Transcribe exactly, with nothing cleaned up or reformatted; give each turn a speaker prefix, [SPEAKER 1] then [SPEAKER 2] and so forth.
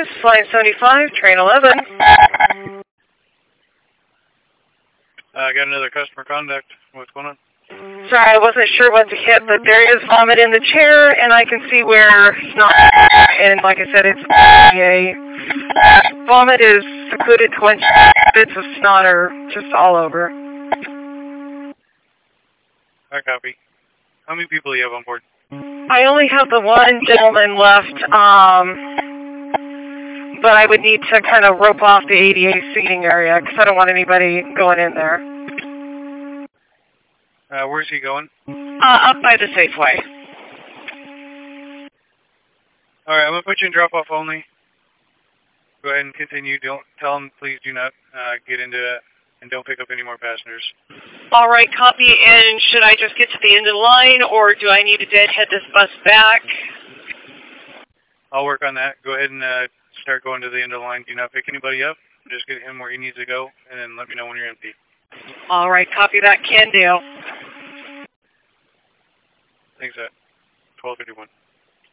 [SPEAKER 1] This is Line seventy-five, Train eleven.
[SPEAKER 2] I uh, got another customer contact. What's going on?
[SPEAKER 1] Sorry, I wasn't sure what to hit, but there is vomit in the chair, and I can see where snot. And like I said, it's a vomit is secluded to when bits of snot are just all over.
[SPEAKER 2] I copy. How many people do you have on board?
[SPEAKER 1] I only have the one gentleman left, um, but I would need to kind of rope off the A D A seating area because I don't want anybody going in there.
[SPEAKER 2] Uh, where's he going?
[SPEAKER 1] Uh, up by the Safeway.
[SPEAKER 2] All right, I'm gonna put you in drop-off only. Go ahead and continue. Don't tell him, please do not uh, get into it, and don't pick up any more passengers.
[SPEAKER 1] All right, copy. And should I just get to the end of the line, or do I need to deadhead this bus back?
[SPEAKER 2] I'll work on that. Go ahead and uh, start going to the end of the line. Do not pick anybody up. Just get him where he needs to go, and then let me know when you're empty.
[SPEAKER 1] All right, copy that. Can do.
[SPEAKER 2] Thanks, at twelve fifty-one.